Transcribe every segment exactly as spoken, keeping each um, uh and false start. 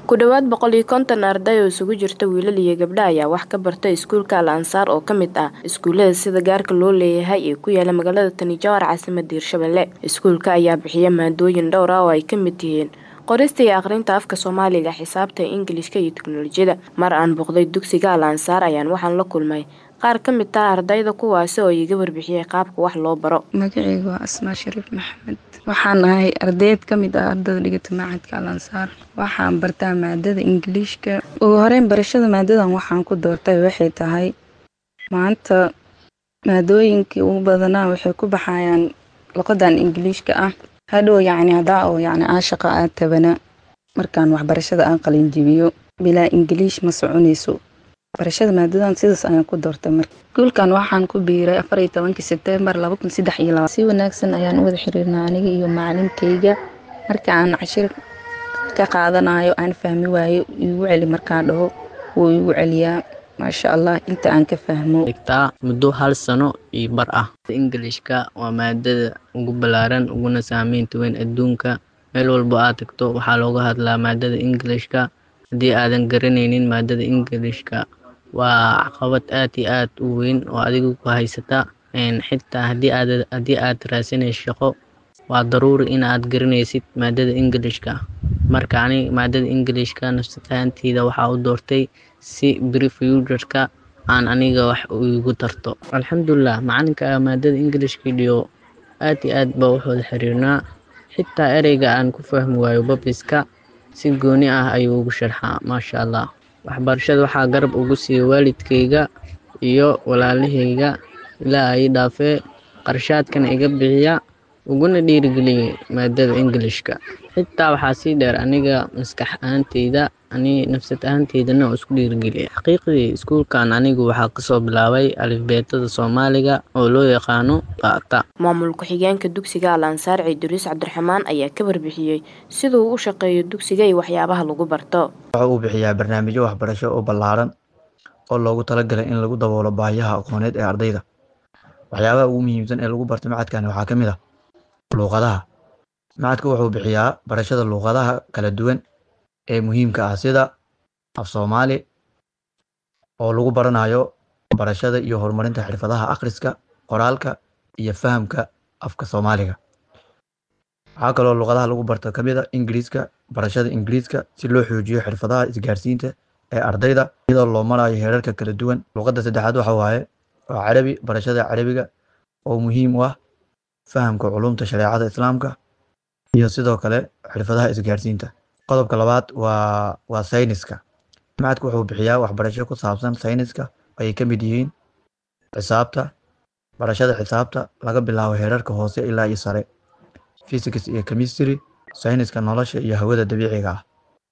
Ku dhawaad boqol iyo konton arday oo isugu jirta wiilal iyo gabdho ayaa wax ka barta iskuulka Al Ansar oo ka mid ah iskuulada sida gaarka loo leeyahay ee ku yaala magaalada Tani Jawhar caasimadda Hirshabelle. Iskuulka ayaa bixiya maadooyin dhowr ah oo ay ka mid yihiin qorista iyo akhrinta afka Soomaaliga, xisaabta, Ingiriiska iyo tiknoolajiyada. Mar aan booqday dugsiga Al Ansar ayaan waxaan la kulmay qaar ka mid ah ardayda kuwaas oo iga warbixiyay qaabka wax loo baro. Magacaygu waa Asmaa Shariif Maxamed. Waxaan ahay ardayd ka mid ah ardayda dhigata macadka Al Ansar. Waxaan bartaa maadada Ingiriiska. Ugu horeyn barashada maadadan waxaan ku doortay waxay tahay maanta maadooyinkii ugu badanaa waxay ku baxayaan luqadan Ingiriiska ah. Hadhow yacni hadaa oo yacni aan shaqo aad tabana markaan waxbarashada aan qalin jabiyo bilaa Ingiriis ma soconayso. barashada maadadan sidaas ayaan ku doortay marka iskuulkan waxaan ku biiray afar iyo tobankii Sebtembar laba kun iyo saddex iyo labaatan. Si wanaagsan ayaan u wada xiriirnaa aniga iyo macallinkayga. Marka aan cashir ka qaadanayo aan fahmi waayo igu celi markaan dhaho wuu igu celiyaa maasha Allah inta aan ka fahmo. Dhigtaa muddo hal sano iyo bar ah. Ingiriiska waa maadada ugu ballaaran uguna saameynta weyn adduunka. Meel walba aad tagto waxaa looga hadlaa maadada Ingiriiska. Haddii aadan garanaynin maadada Ingiriiska waa caqabad aad iyo aad u weyn oo adigu ku haysata. Een xitaa haddii aad haddii aad raasanayso shaqo waa daruuri in aad garanaysid maadada Ingiriiska. Marka ani maadada Ingiriiska nafsadeeda waxaa u doortay si beri future-ka aan aniga wax ugu tarto. Alxamdulillah macalinka maadada Ingiriiska dhiyo aad iyo aad baa wuxuu xiriirnaa. Xitaa ereyga aan ku fahmi waayo babiska si gooni ah ayuu ugu sharxaa maasha Allah. Waxbarashada waxaa garab ugu siiyay waalidkayga iyo walaalahayga ilaa ay dhaafay qarshaadkan iga bixiya uguna dhiirigeliyay maadada Ingiriiska. Xitaa waxaa sii dheer aniga maskax ahaantayda ani nafsad ahaantaydana isku dhiirigeliyay. Xaqiiqdii iskuulkan anigu waxaa ka soo bilaabay alifbeetada Soomaaliga oo loo yaqaano qaata. Maamulka xigeenka dugsiga Al Ansar Idris Cabdiraxmaan ayaa ka warbixiyay sida uu u shaqeeyo dugsiga iyo waxyaabaha lagu barto. Waxa uu bixiyaa barnaamijyo waxbarasho oo ballaaran oo loogu talagalay in lagu daboolo baahiyaha aqooneed ee ardayda. Waxyaabaha ugu muhiimsan ee lagu barto macadkan waxaa ka mid ah luqadaha. Macadku wuxuu bixiyaa barashada luqadaha kala duwan ee muhiimka ah sida af Soomaali oo lagu baranayo barashada iyo horumarinta xirfadaha akhriska, qoraalka iyo fahamka afka Soomaaliga. Waxaa kaloo luqadaha lagu barto ka mid ah Ingiriiska, barashada Ingiriiska si loo xoojiyo xirfadaha isgaarsiinta ee ardayda iyadoo loo marayo heerarka kala duwan. Luqadda saddexaad waxa waaye waa Carabi, barashada Carabiga oo muhiim u ah fahamka culumta shareecada Islaamka iyo sidoo kale xirfadaha isgaarsiinta. Qodobka labaad waa waa sayniska. Macadku wuxuu bixiyaa waxbarasho ku saabsan sayniska ay ka mid yihiin xisaabta, barashada xisaabta laga bilaabo heerarka hoose ilaa iyo sare, physics iyo chemistry, sayniska nolosha iyo hawada dabiiciga ah,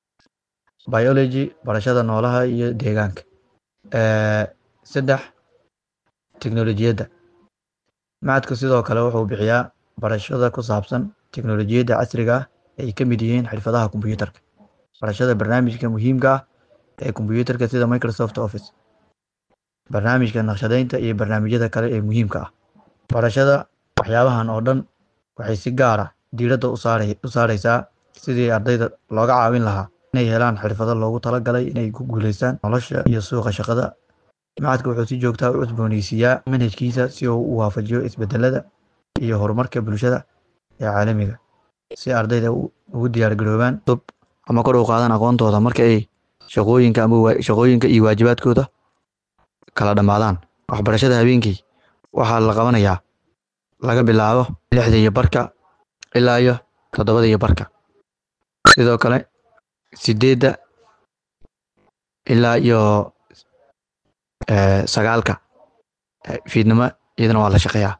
biology, barashada noolaha iyo deegaanka. Ee saddex tiknoolajiyada. Macadku sidoo kale wuxuu bixiyaa barashada ku saabsan tiknoolajiyada casriga ah ay ka mid yihiin xirfadaha kombiyuutarka, barashada barnaamijka muhiimka ah ee kombiyuutarka sida Microsoft Office, barnaamijka naqshadeynta iyo barnaamijyada kale ee muhiimka ah. Barashada waxyaabahan oo dhan waxay si gaar ah diiradda u saaray u saaraysaa sidii ardayda looga caawin lahaa inay helaan xirfado loogu talagalay inay ku guuleystaan nolosha iyo suuqa shaqada. Macadku wuxuu si joogto ah u cusboonaysiiyaa manhajkiisa si uu u waafajiyo isbedelada iyo horumarka bulshada ee caalamiga si ardayda ugu diyaar garoobaan ama kor u qaadaan aqoontooda marka ay shaqooyinka ama shaqooyinka iyo waajibaadkooda kala dhamaadaan. Waxbarashada habeenkii waxaa la qabanayaa laga bilaabo lixda iyo barka ilaa iyo toddobada iyo barka. Sidoo kale sideedda ilaa iyo ee sagaalka fiidnimo iyadana waa la shaqeeyaa.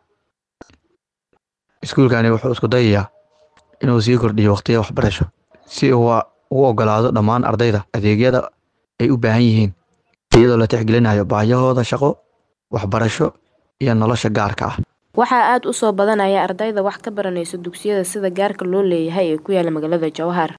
Iskuulkani wuxuu isku dayayaa inuu sii kordhiyo waqtiga waxbarasho si uu u ogolaado dhammaan ardayda adeegyada ay u baahan yihiin iyadoo la tixgelinayo baahiyahooda shaqo, waxbarasho iyo nolosha gaarka ah. Waxaa aad u soo badanaya ardayda wax ka baranaysa dugsiyada sida gaarka loo leeyahay ee ku yaala magaalada Jawhar.